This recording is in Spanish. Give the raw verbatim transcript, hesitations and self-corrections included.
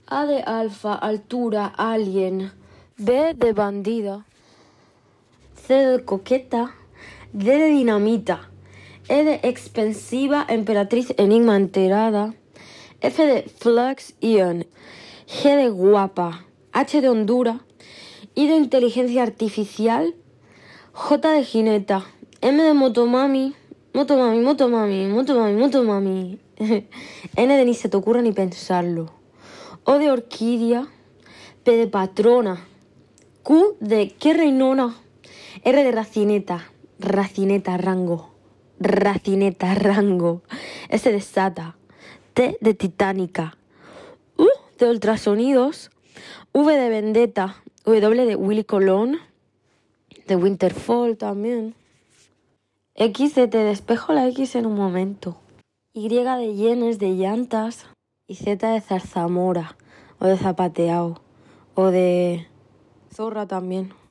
A de alfa, altura, alien. B de bandida. C de coqueta. D de dinamita. E de expensiva, emperatriz, enigma, enterada. F de flux, ion. G de guapa. H de Honduras. I de inteligencia artificial. J de jineta. M de motomami. Motomami, motomami, motomami, motomami. N de ni se te ocurra ni pensarlo. O de orquídea. P de patrona. Q de qué reinona. R de racineta. Racineta, rango. Racineta, rango. S de sata. T de titánica. U de ultrasonidos. V de vendetta. W de Willy Colón. De Winterfall también. X de te despejo la X en un momento. Y de yenes, de llantas. Y Z de zarzamora. O de zapateado. O de zorra también.